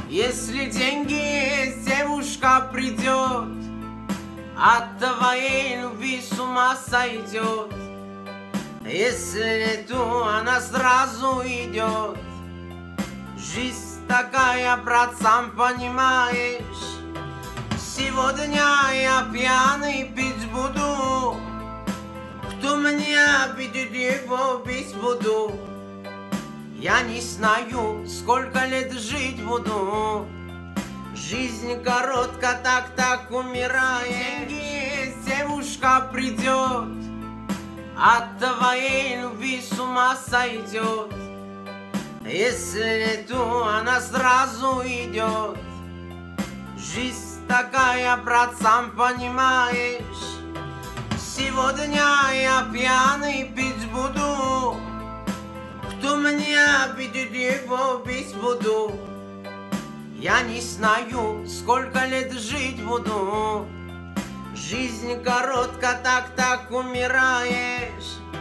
Если деньги есть, девушка придет, от твоей любви с ума сойдет. Если нету, она сразу идет. Жизнь такая, брат, сам понимаешь. Сегодня я пьяный пить буду. Кто меня обидит, его бить буду. Я не знаю, сколько лет жить буду. Жизнь коротка, так умирает. Девушка придет, от твоей любви с ума сойдет. Если нету, она сразу идет. Жизнь такая, брат, сам понимаешь. Сегодня я пьяный пить буду. Кто меня обидит, его бить буду. Я не знаю, сколько лет жить буду. Жизнь коротка, так умираешь.